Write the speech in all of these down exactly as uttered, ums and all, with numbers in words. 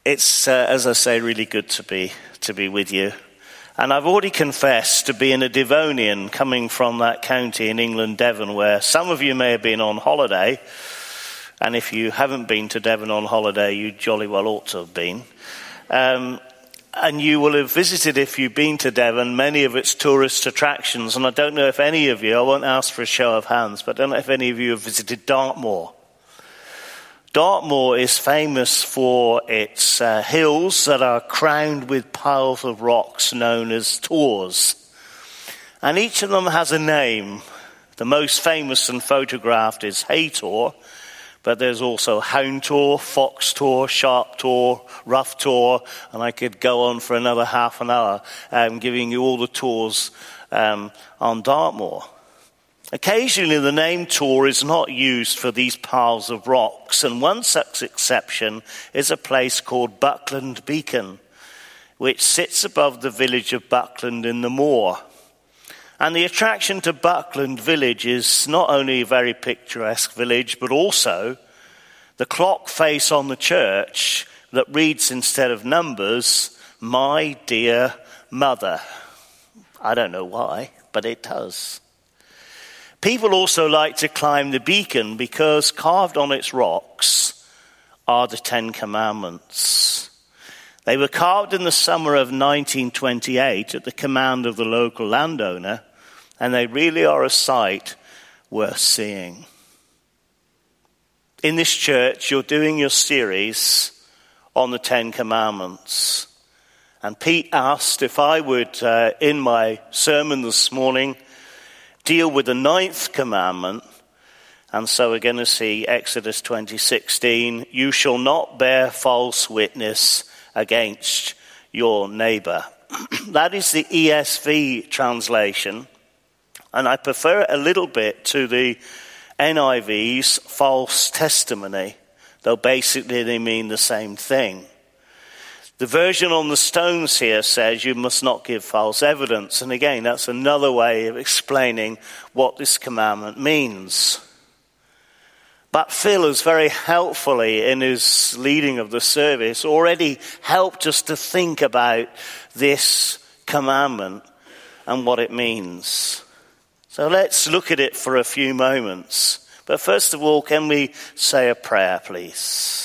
It's, uh, as I say, really good to be to be with you. And I've already confessed to being a Devonian, coming from that county in England, Devon, where some of you may have been on holiday. And if you haven't been to Devon on holiday, you jolly well ought to have been. Um, and you will have visited, if you've been to Devon, many of its tourist attractions. And I don't know if any of you, I won't ask for a show of hands, but I don't know if any of you have visited Dartmoor. Dartmoor is famous for its uh, hills that are crowned with piles of rocks known as tors. And each of them has a name. The most famous and photographed is Haytor, but there's also Hound Tor, Fox Tor, Sharp Tor, Rough Tor, and I could go on for another half an hour um, giving you all the tors um, on Dartmoor. Occasionally the name Tor is not used for these piles of rocks, and one such exception is a place called Buckland Beacon, which sits above the village of Buckland in the moor. And the attraction to Buckland village is not only a very picturesque village, but also the clock face on the church that reads, instead of numbers, "My dear mother." I don't know why, but it does. People also like to climb the beacon because carved on its rocks are the Ten Commandments. They were carved in the summer of nineteen twenty-eight at the command of the local landowner, and they really are a sight worth seeing. In this church, you're doing your series on the Ten Commandments. And Pete asked if I would, uh, in my sermon this morning, deal with the ninth commandment. And so we're going to see Exodus twenty sixteen, "You shall not bear false witness against your neighbor." That is the E S V translation, and I prefer it a little bit to the N I V's false testimony, though basically they mean the same thing. The version on the stones here says you must not give false evidence. And again, that's another way of explaining what this commandment means. But Phil has very helpfully, in his leading of the service, already helped us to think about this commandment and what it means. So let's look at it for a few moments. But first of all, can we say a prayer, please?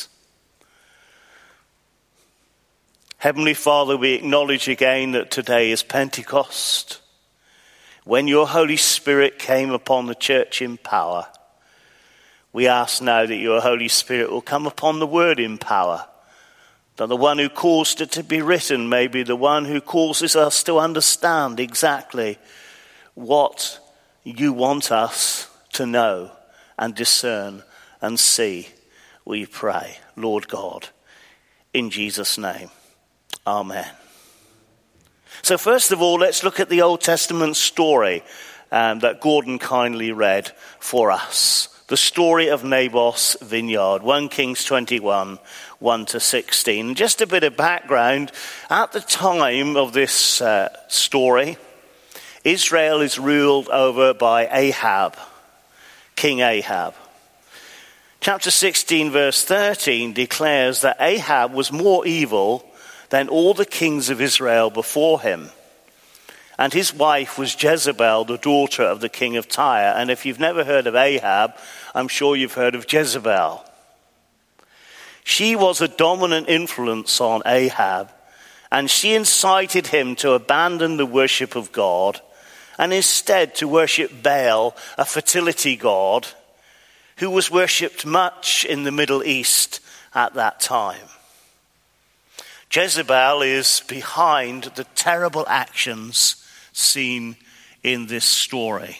Heavenly Father, we acknowledge again that today is Pentecost, when your Holy Spirit came upon the church in power. We ask now that your Holy Spirit will come upon the word in power, that the one who caused it to be written may be the one who causes us to understand exactly what you want us to know and discern and see, we pray, Lord God, in Jesus' name. Amen. So first of all, let's look at the Old Testament story um, that Gordon kindly read for us. The story of Naboth's vineyard, First Kings twenty-one, one to sixteen. Just a bit of background. At the time of this uh, story, Israel is ruled over by Ahab, King Ahab. Chapter sixteen, verse thirteen declares that Ahab was more evil than all the kings of Israel before him. And his wife was Jezebel, the daughter of the king of Tyre. And if you've never heard of Ahab, I'm sure you've heard of Jezebel. She was a dominant influence on Ahab, and she incited him to abandon the worship of God and instead to worship Baal, a fertility god, who was worshipped much in the Middle East at that time. Jezebel is behind the terrible actions seen in this story.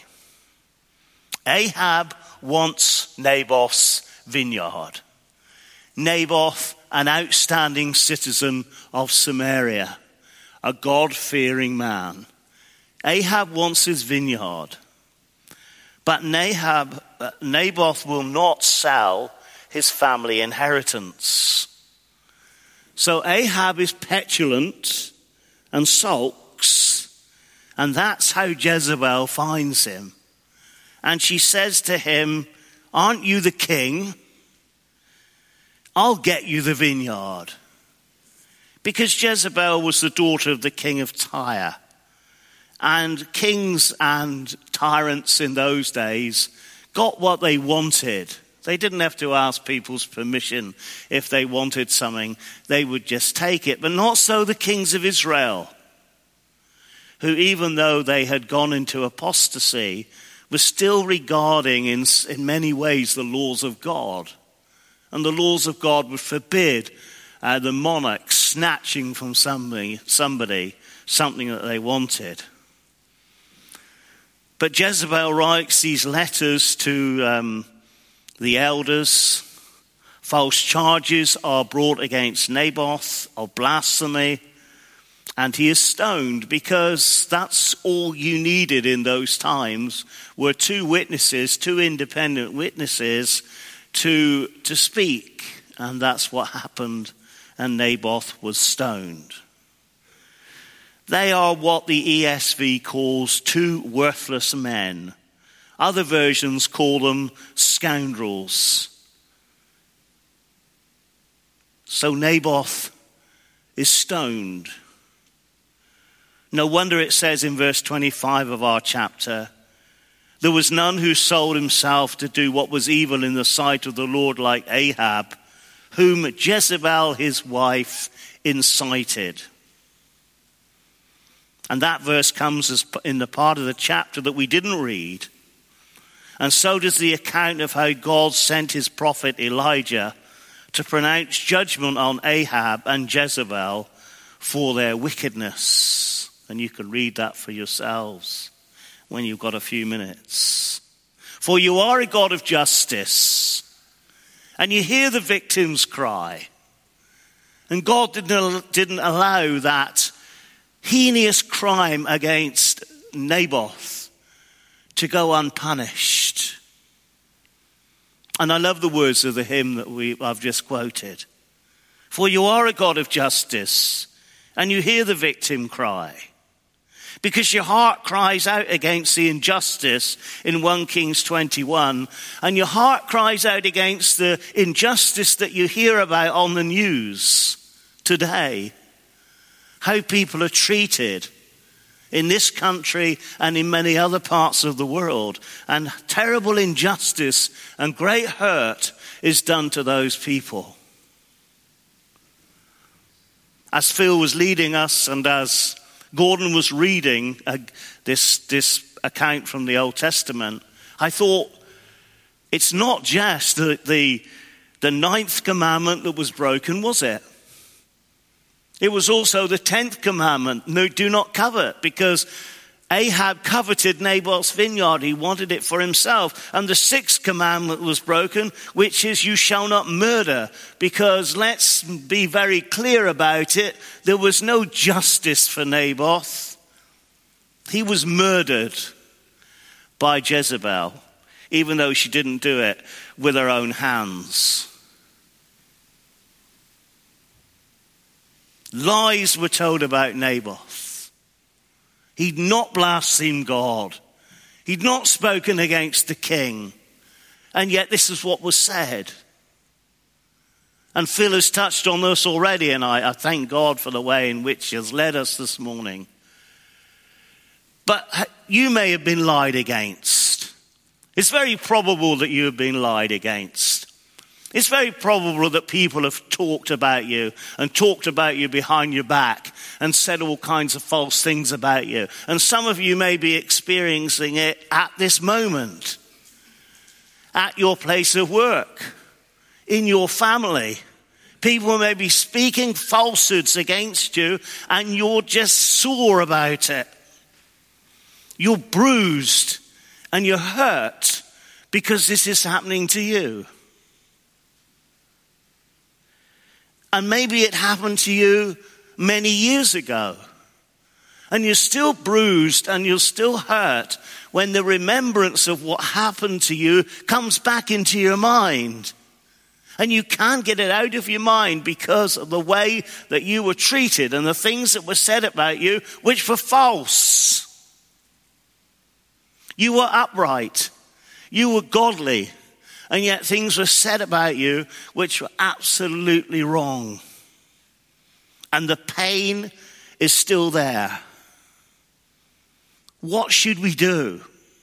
Ahab wants Naboth's vineyard. Naboth, an outstanding citizen of Samaria, a God-fearing man. Ahab wants his vineyard. But Nahab, uh, Naboth will not sell his family inheritance. So Ahab is petulant and sulks, and that's how Jezebel finds him. And she says to him, "Aren't you the king? I'll get you the vineyard." Because Jezebel was the daughter of the king of Tyre. And kings and tyrants in those days got what they wanted. They didn't have to ask people's permission if they wanted something. They would just take it. But not so the kings of Israel, who even though they had gone into apostasy, were still regarding in, in many ways the laws of God. And the laws of God would forbid uh, the monarch snatching from somebody, somebody something that they wanted. But Jezebel writes these letters to um, the elders. False charges are brought against Naboth of blasphemy, and he is stoned, because that's all you needed in those times were two witnesses, two independent witnesses to, to speak. And that's what happened, and Naboth was stoned. They are what the E S V calls two worthless men. Other versions call them scoundrels. So Naboth is stoned. No wonder it says in verse twenty-five of our chapter, there was none who sold himself to do what was evil in the sight of the Lord like Ahab, whom Jezebel his wife incited. And that verse comes as in the part of the chapter that we didn't read. And so does the account of how God sent his prophet Elijah to pronounce judgment on Ahab and Jezebel for their wickedness. And you can read that for yourselves when you've got a few minutes. For you are a God of justice, and you hear the victim's cry. And God didn't, didn't allow that heinous crime against Naboth to go unpunished. And I love the words of the hymn that we, I've just quoted. For you are a God of justice, and you hear the victim cry. Because your heart cries out against the injustice in First Kings twenty-one, and your heart cries out against the injustice that you hear about on the news today. How people are treated in this country and in many other parts of the world. And terrible injustice and great hurt is done to those people. As Phil was leading us and as Gordon was reading uh, this, this account from the Old Testament, I thought it's not just the, the, the ninth commandment that was broken, was it? It was also the tenth commandment, no, do not covet, because Ahab coveted Naboth's vineyard. He wanted it for himself. And the sixth commandment was broken, which is you shall not murder, because let's be very clear about it. There was no justice for Naboth. He was murdered by Jezebel, even though she didn't do it with her own hands. Lies were told about Naboth. He'd not blasphemed God. He'd not spoken against the king. And yet this is what was said. And Phil has touched on this already, and I, I thank God for the way in which he has led us this morning. But you may have been lied against. It's very probable that you have been lied against. It's very probable that people have talked about you and talked about you behind your back and said all kinds of false things about you. And some of you may be experiencing it at this moment, at your place of work, in your family. People may be speaking falsehoods against you, and you're just sore about it. You're bruised and you're hurt because this is happening to you. And maybe it happened to you many years ago. And you're still bruised and you're still hurt when the remembrance of what happened to you comes back into your mind. And you can't get it out of your mind because of the way that you were treated and the things that were said about you, which were false. You were upright. You were godly. And yet things were said about you which were absolutely wrong. and the pain is still there. What should we do?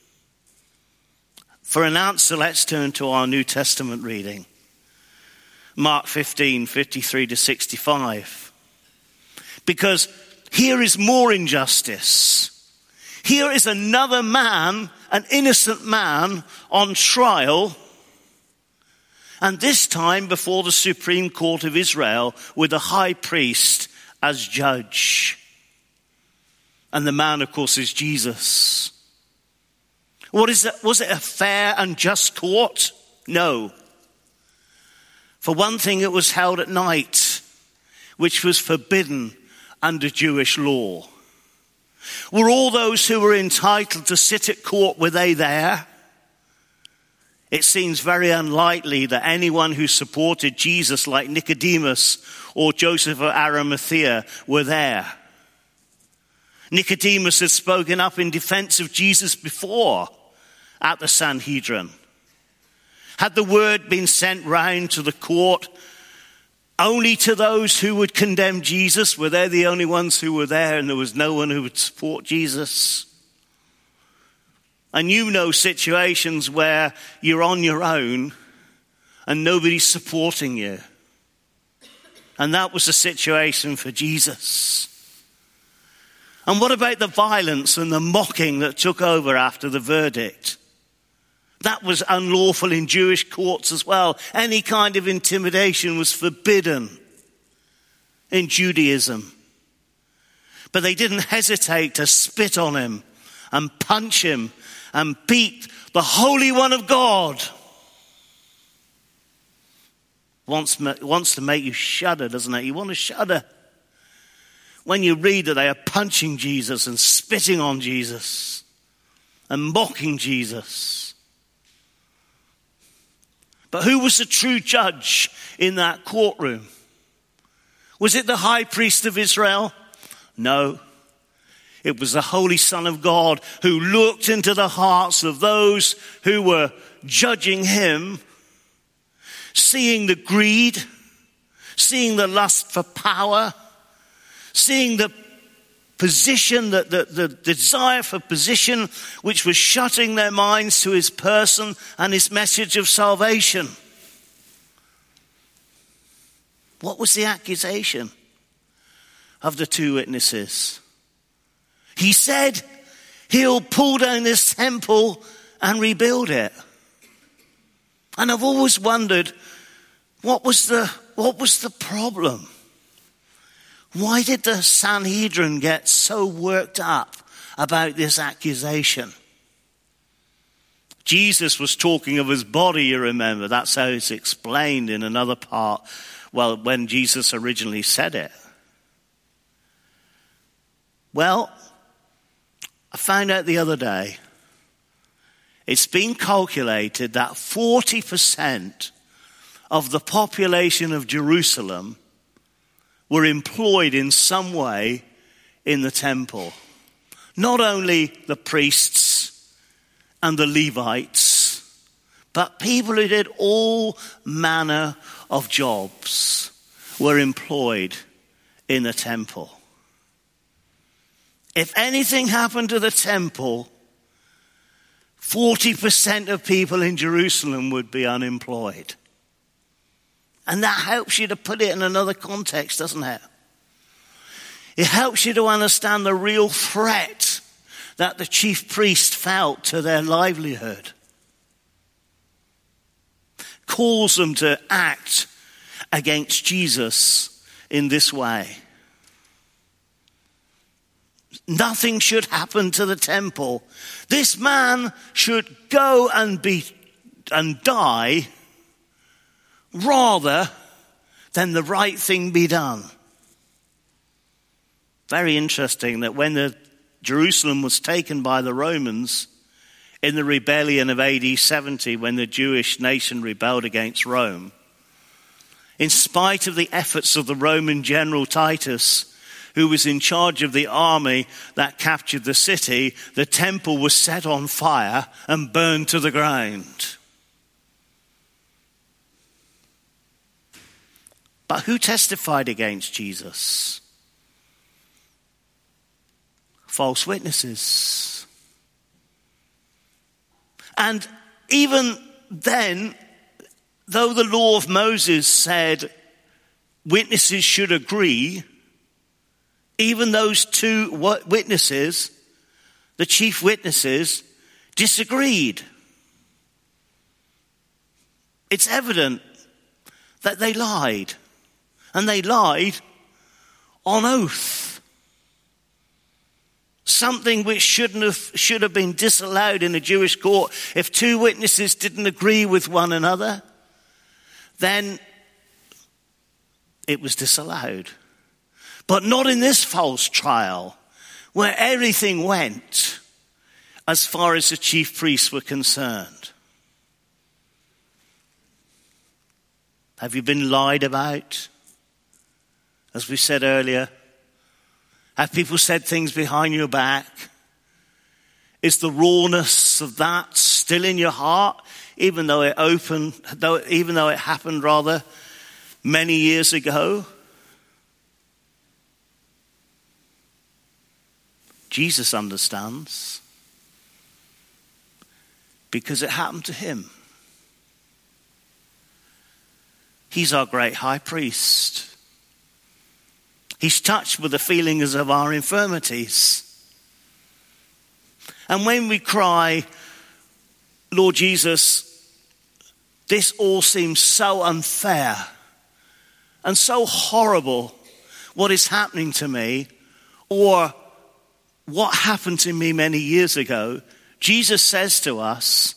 For an answer, let's turn to our New Testament reading. Mark fifteen, fifty-three to sixty-five. Because here is more injustice. Here is another man, an innocent man, on trial, and this time before the Supreme Court of Israel with the high priest as judge. And the man, of course, is Jesus. What is it? Was it a fair and just court? No. For one thing, it was held at night, which was forbidden under Jewish law. Were all those who were entitled to sit at court, were they there? It seems very unlikely that anyone who supported Jesus, like Nicodemus or Joseph of Arimathea, were there. Nicodemus had spoken up in defense of Jesus before at the Sanhedrin. Had the word been sent round to the court only to those who would condemn Jesus? Were they the only ones who were there and there was no one who would support Jesus? And you know situations where you're on your own and nobody's supporting you. And that was the situation for Jesus. And what about the violence and the mocking that took over after the verdict? That was unlawful in Jewish courts as well. Any kind of intimidation was forbidden in Judaism. But they didn't hesitate to spit on him and punch him and beat the Holy One of God. Wants, wants to make you shudder, doesn't it? You want to shudder when you read that they are punching Jesus and spitting on Jesus and mocking Jesus. But who was the true judge in that courtroom? Was it the high priest of Israel? No. It was the Holy Son of God who looked into the hearts of those who were judging him, seeing the greed, seeing the lust for power, seeing the position, the, the, the desire for position, which was shutting their minds to his person and his message of salvation. What was the accusation of the two witnesses? He said he'll pull down this temple and rebuild it. And I've always wondered, what was the, what was the problem? Why did the Sanhedrin get so worked up about this accusation? Jesus was talking of his body, you remember. That's how it's explained in another part, well, when Jesus originally said it. Well, I found out the other day, it's been calculated that forty percent of the population of Jerusalem were employed in some way in the temple. Not only the priests and the Levites, but people who did all manner of jobs were employed in the temple. If anything happened to the temple, forty percent of people in Jerusalem would be unemployed. And that helps you to put it in another context, doesn't it? It helps you to understand the real threat that the chief priest felt to their livelihood. Calls them to act against Jesus in this way. Nothing should happen to the temple. This man should go and be and die rather than the right thing be done. Very interesting that when the Jerusalem was taken by the Romans in the rebellion of A D seventy, when the Jewish nation rebelled against Rome, in spite of the efforts of the Roman general Titus, who was in charge of the army that captured the city, the temple was set on fire and burned to the ground. But who testified against Jesus? False witnesses. And even then, though the law of Moses said witnesses should agree, even those two witnesses, the chief witnesses, disagreed. It's evident that they lied. And they lied on oath. Something which shouldn't have, should have been disallowed in a Jewish court. If two witnesses didn't agree with one another, then it was disallowed. But not in this false trial, where everything went as far as the chief priests were concerned. Have you been lied about? As we said earlier, have people said things behind your back? Is the rawness of that still in your heart, even though it opened, though, even though it happened rather many years ago? Jesus understands, because it happened to him. He's our great high priest. He's touched with the feelings of our infirmities. And when we cry, Lord Jesus, this all seems so unfair and so horrible, what is happening to me, or what happened to me many years ago, Jesus says to us,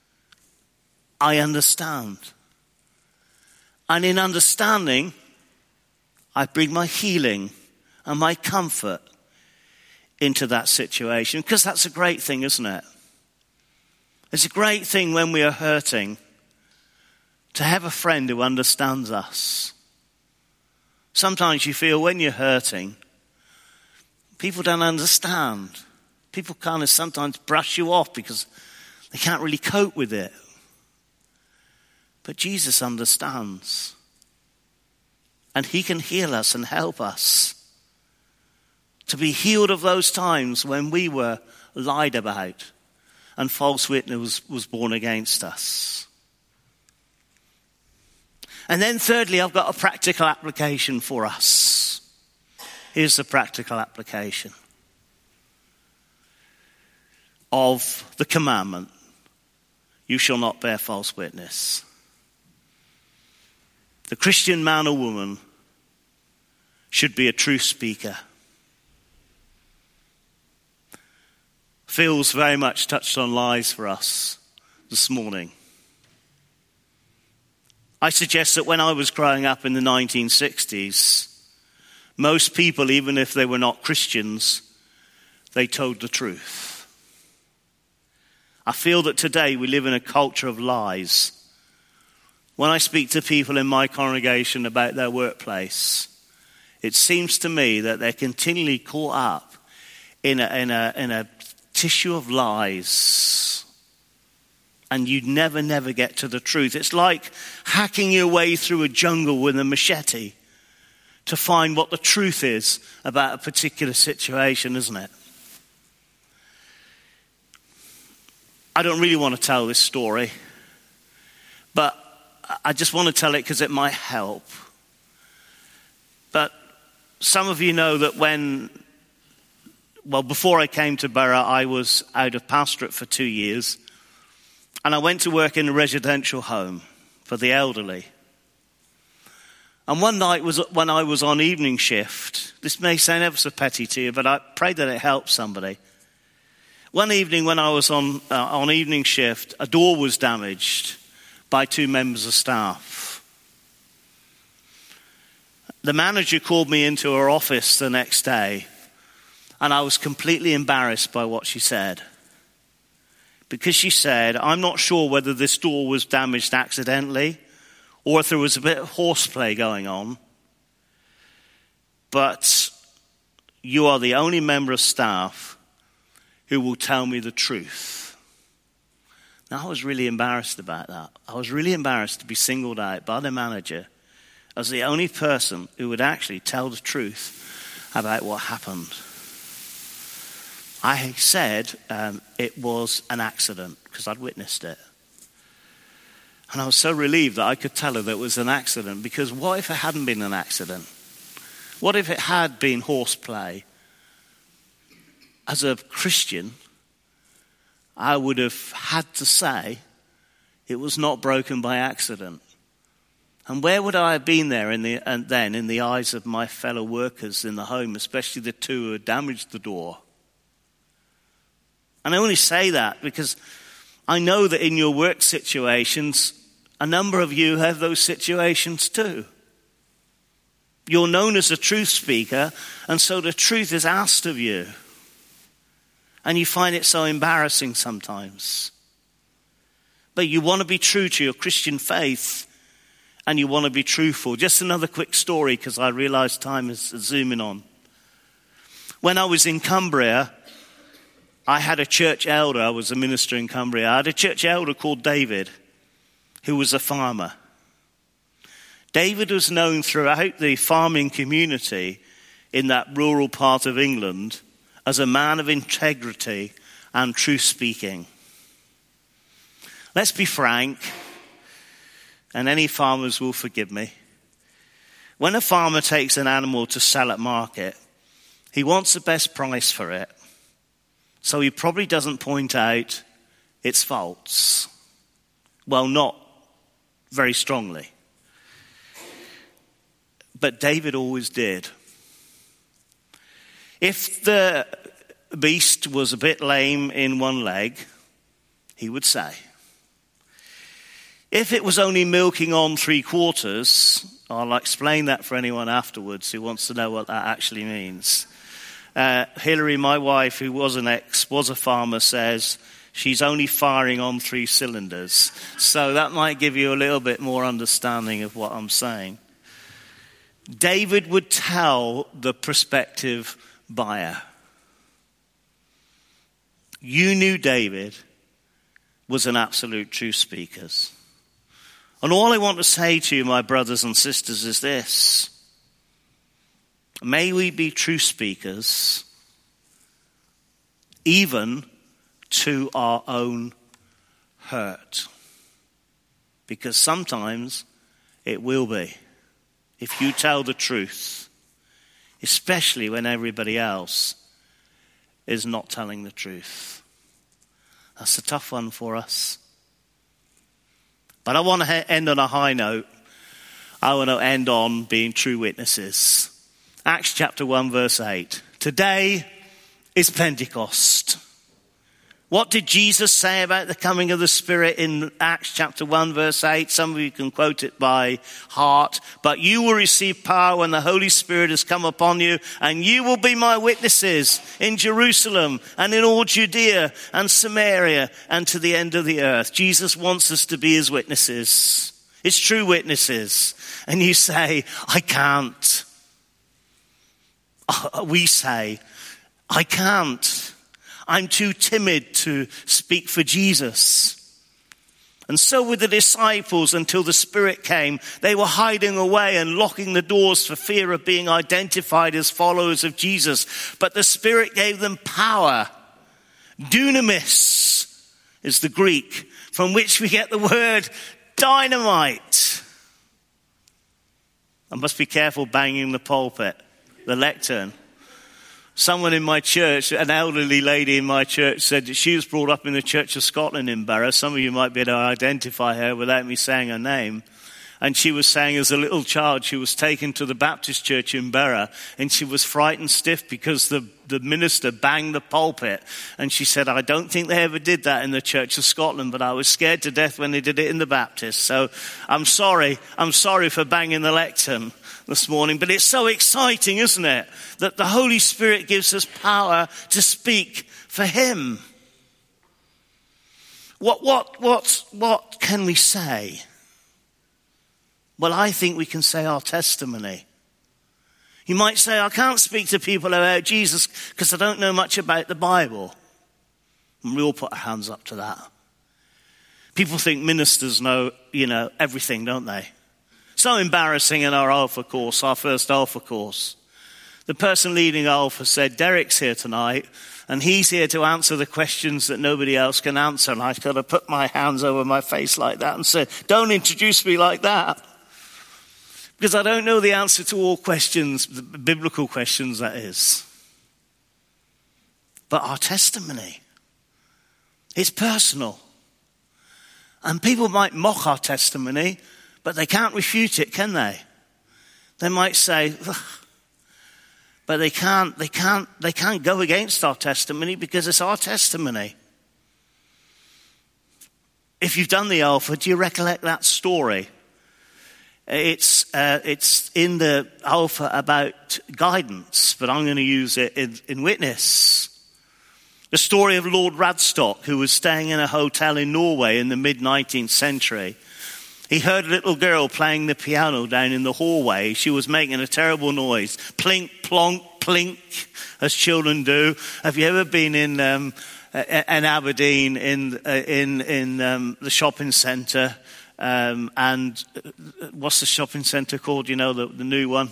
I understand. And in understanding, I bring my healing and my comfort into that situation. Because that's a great thing, isn't it? It's a great thing when we are hurting to have a friend who understands us. Sometimes you feel when you're hurting, people don't understand. People kind of sometimes brush you off because they can't really cope with it. But Jesus understands. And he can heal us and help us to be healed of those times when we were lied about and false witness was, was born against us. And then thirdly, I've got a practical application for us. Here's the practical application of the commandment, you shall not bear false witness. The Christian man or woman should be a truth speaker. Phil's very much touched on lies for us this morning. I suggest that when I was growing up in the nineteen sixties, most people, even if they were not Christians, they told the truth. I feel that today we live in a culture of lies. When I speak to people in my congregation about their workplace, it seems to me that they're continually caught up in a, in a, in a tissue of lies. And you never, never get to the truth. It's like hacking your way through a jungle with a machete to find what the truth is about a particular situation, isn't it? I don't really want to tell this story, but I just want to tell it because it might help. But some of you know that when, well, before I came to Borough, I was out of pastorate for two years. And I went to work in a residential home for the elderly. And one night was when I was on evening shift. This may sound ever so petty to you, but I pray that it helps somebody. One evening when I was on uh, on evening shift, a door was damaged by two members of staff. The manager called me into her office the next day, and I was completely embarrassed by what she said. Because she said, I'm not sure whether this door was damaged accidentally or if there was a bit of horseplay going on, but you are the only member of staff who will tell me the truth. Now, I was really embarrassed about that. I was really embarrassed to be singled out by the manager as the only person who would actually tell the truth about what happened. I said um, it was an accident because I'd witnessed it. And I was so relieved that I could tell her that it was an accident, because what if it hadn't been an accident? What if it had been horseplay? As a Christian, I would have had to say it was not broken by accident. And where would I have been there in the, and then in the eyes of my fellow workers in the home, especially the two who had damaged the door? And I only say that because I know that in your work situations, a number of you have those situations too. You're known as a truth speaker, and so the truth is asked of you. And you find it so embarrassing sometimes. But you want to be true to your Christian faith, and you want to be truthful. Just another quick story, because I realize time is zooming on. When I was in Cumbria, I had a church elder. I was a minister in Cumbria. I had a church elder called David, who was a farmer. David was known throughout the farming community in that rural part of England as a man of integrity and truth speaking. Let's be frank, and any farmers will forgive me. When a farmer takes an animal to sell at market, he wants the best price for it. So he probably doesn't point out its faults. Well, not very strongly. But David always did. If the beast was a bit lame in one leg, he would say. If it was only milking on three quarters, I'll explain that for anyone afterwards who wants to know what that actually means. Uh, Hillary, my wife, who was an ex, was a farmer, says she's only firing on three cylinders. So that might give you a little bit more understanding of what I'm saying. David would tell the prospective buyer, you knew David was an absolute truth speaker. And all I want to say to you, my brothers and sisters, is this. May we be truth speakers, even to our own hurt. Because sometimes it will be. If you tell the truth, especially when everybody else is not telling the truth. That's a tough one for us. But I want to end on a high note. I want to end on being true witnesses. Acts chapter one, verse eight. Today is Pentecost. What did Jesus say about the coming of the Spirit in Acts chapter one, verse eight? Some of you can quote it by heart. But you will receive power when the Holy Spirit has come upon you, and you will be my witnesses in Jerusalem and in all Judea and Samaria and to the end of the earth. Jesus wants us to be his witnesses. His true witnesses. And you say, I can't. We say, I can't. I'm too timid to speak for Jesus. And so with the disciples, until the Spirit came, they were hiding away and locking the doors for fear of being identified as followers of Jesus. But the Spirit gave them power. Dunamis is the Greek, from which we get the word dynamite. I must be careful banging the pulpit, the lectern. Someone in my church, an elderly lady in my church, said that she was brought up in the Church of Scotland in Borough. Some of you might be able to identify her without me saying her name. And she was saying as a little child, she was taken to the Baptist church in Borough, and she was frightened stiff because the, the minister banged the pulpit. And she said, I don't think they ever did that in the Church of Scotland, but I was scared to death when they did it in the Baptist. So I'm sorry. I'm sorry for banging the lectern this morning, but it's so exciting, isn't it? That the Holy Spirit gives us power to speak for him. What, what, what, what can we say? Well, I think we can say our testimony. You might say, I can't speak to people about Jesus because I don't know much about the Bible. And we all put our hands up to that. People think ministers know, you know, everything, don't they? So embarrassing in our Alpha course, our first Alpha course. The person leading Alpha said, Derek's here tonight, and he's here to answer the questions that nobody else can answer. And I've got to put my hands over my face like that and say, don't introduce me like that. Because I don't know the answer to all questions, the biblical questions that is. But our testimony, it's personal. And people might mock our testimony, but they can't refute it, can they? They might say, ugh. But they can't, they can't, they can't go against our testimony because it's our testimony. If you've done the Alpha, do you recollect that story? It's, uh, it's in the Alpha about guidance, but I'm going to use it in, in witness. The story of Lord Radstock, who was staying in a hotel in Norway in the mid-nineteenth century. He heard a little girl playing the piano down in the hallway. She was making a terrible noise. Plink, plonk, plink, as children do. Have you ever been in um, in Aberdeen in uh, in in um, the shopping centre? Um, and what's the shopping centre called? You know, the, the new one?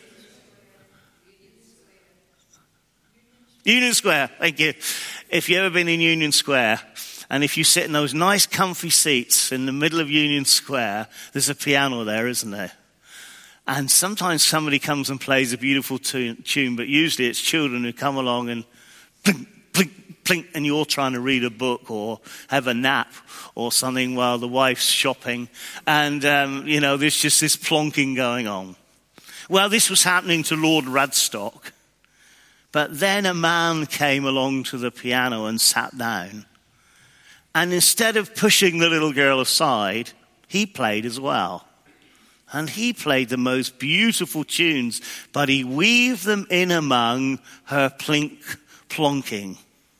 Union Square. Thank you. If you've ever been in Union Square, and if you sit in those nice comfy seats in the middle of Union Square, there's a piano there, isn't there? And sometimes somebody comes and plays a beautiful tune, but usually it's children who come along and plink, plink, plink, and you're trying to read a book or have a nap or something while the wife's shopping. And, um, you know, there's just this plonking going on. Well, this was happening to Lord Radstock. But then a man came along to the piano and sat down. And instead of pushing the little girl aside, he played as well. And he played the most beautiful tunes, but he weaved them in among her plink plonking.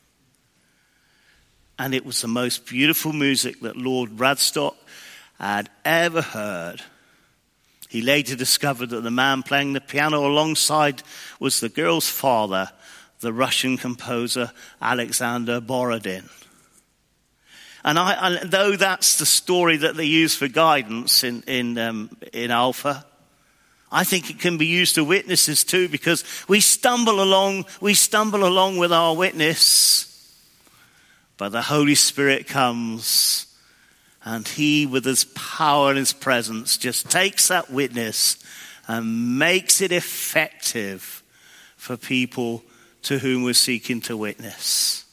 And it was the most beautiful music that Lord Radstock had ever heard. He later discovered that the man playing the piano alongside was the girl's father, the Russian composer Alexander Borodin. And I, and though that's the story that they use for guidance in in, um, in Alpha, I think it can be used to witnesses too, because we stumble along, we stumble along with our witness, but the Holy Spirit comes. And he, with his power and his presence, just takes that witness and makes it effective for people to whom we're seeking to witness.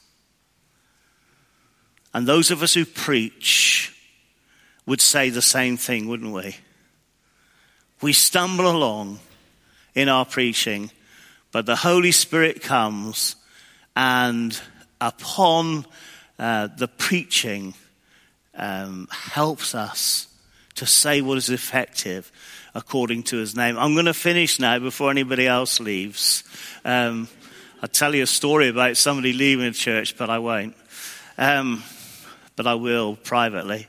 And those of us who preach would say the same thing, wouldn't we? We stumble along in our preaching, but the Holy Spirit comes and upon uh, the preaching, Um, helps us to say what is effective according to his name. I'm going to finish now before anybody else leaves. Um, I'll tell you a story about somebody leaving the church, but I won't. Um, but I will privately.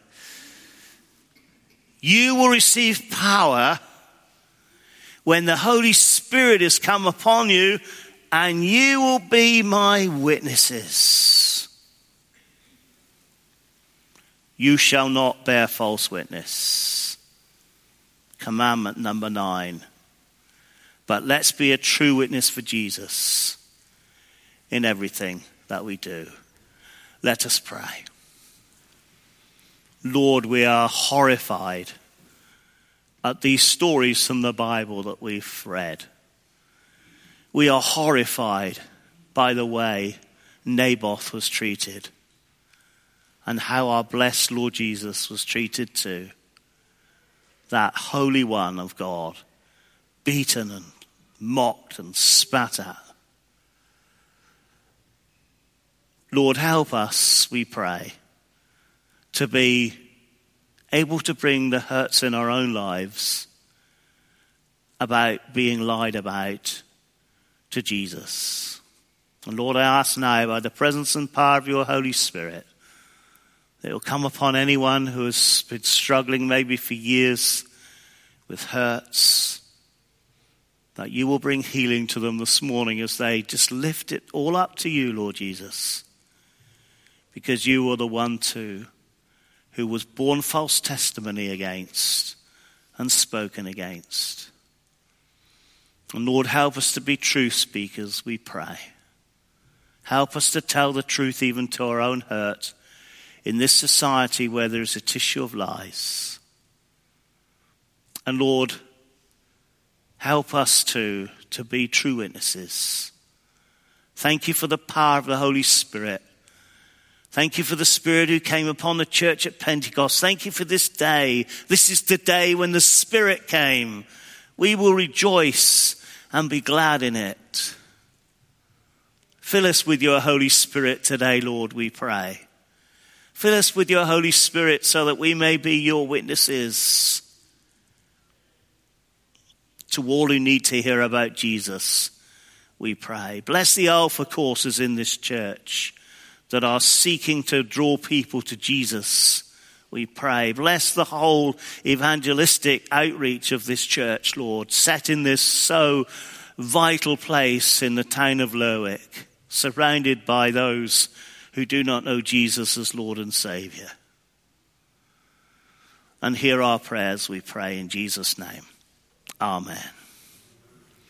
You will receive power when the Holy Spirit has come upon you, and you will be my witnesses. You shall not bear false witness. Commandment number nine. But let's be a true witness for Jesus in everything that we do. Let us pray. Lord, we are horrified at these stories from the Bible that we've read. We are horrified by the way Naboth was treated, and how our blessed Lord Jesus was treated too. That Holy One of God, beaten and mocked and spat at. Lord, help us, we pray, to be able to bring the hurts in our own lives about being lied about to Jesus. And Lord, I ask now by the presence and power of your Holy Spirit, it will come upon anyone who has been struggling maybe for years with hurts, that you will bring healing to them this morning as they just lift it all up to you, Lord Jesus. Because you are the one too who was born false testimony against and spoken against. And Lord, help us to be truth speakers, we pray. Help us to tell the truth even to our own hurt in this society where there is a tissue of lies. And Lord, help us to, to be true witnesses. Thank you for the power of the Holy Spirit. Thank you for the Spirit who came upon the church at Pentecost. Thank you for this day. This is the day when the Spirit came. We will rejoice and be glad in it. Fill us with your Holy Spirit today, Lord, we pray. Fill us with your Holy Spirit so that we may be your witnesses to all who need to hear about Jesus, we pray. Bless the Alpha courses in this church that are seeking to draw people to Jesus, we pray. Bless the whole evangelistic outreach of this church, Lord, set in this so vital place in the town of Lerwick, surrounded by those who do not know Jesus as Lord and Saviour. And hear our prayers, we pray in Jesus' name. Amen.